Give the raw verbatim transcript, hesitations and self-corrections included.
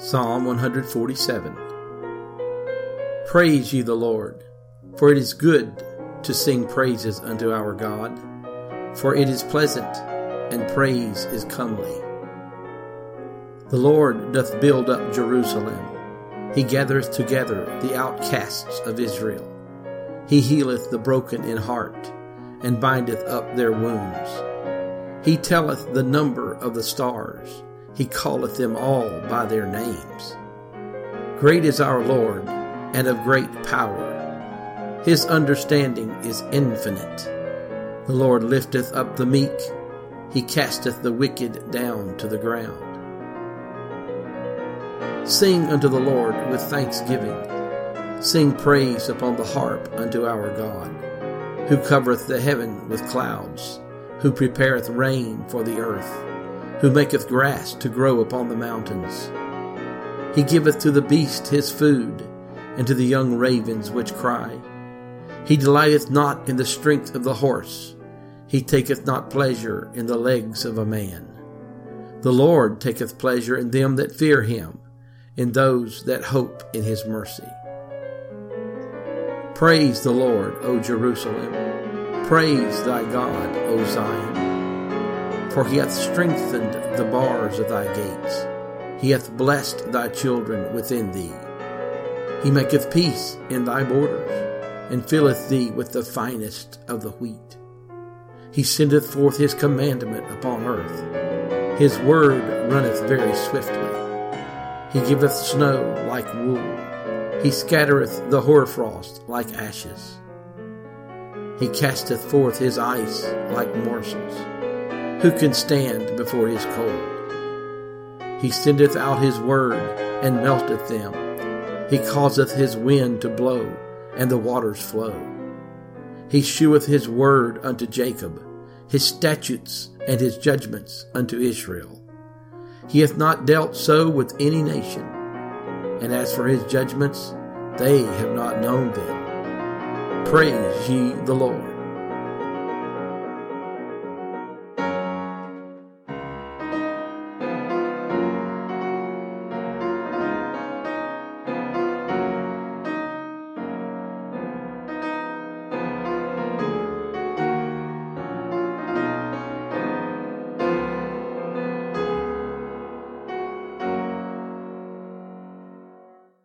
Psalm one forty-seven. Praise ye the Lord, for it is good to sing praises unto our God, for it is pleasant, and praise is comely. The Lord doth build up Jerusalem. He gathereth together the outcasts of Israel. He healeth the broken in heart, and bindeth up their wounds. He telleth the number of the stars. He calleth them all by their names. Great is our Lord, and of great power. His understanding is infinite. The Lord lifteth up the meek. He casteth the wicked down to the ground. Sing unto the Lord with thanksgiving. Sing praise upon the harp unto our God, who covereth the heaven with clouds, who prepareth rain for the earth, who maketh grass to grow upon the mountains. He giveth to the beast his food, and to the young ravens which cry. He delighteth not in the strength of the horse. He taketh not pleasure in the legs of a man. The Lord taketh pleasure in them that fear him, in those that hope in his mercy. Praise the Lord, O Jerusalem. Praise thy God, O Zion. For he hath strengthened the bars of thy gates. He hath blessed thy children within thee. He maketh peace in thy borders, and filleth thee with the finest of the wheat. He sendeth forth his commandment upon earth. His word runneth very swiftly. He giveth snow like wool. He scattereth the hoarfrost like ashes. He casteth forth his ice like morsels. Who can stand before his cold? He sendeth out his word, and melteth them. He causeth his wind to blow, and the waters flow. He sheweth his word unto Jacob, his statutes and his judgments unto Israel. He hath not dealt so with any nation, and as for his judgments, they have not known them. Praise ye the Lord.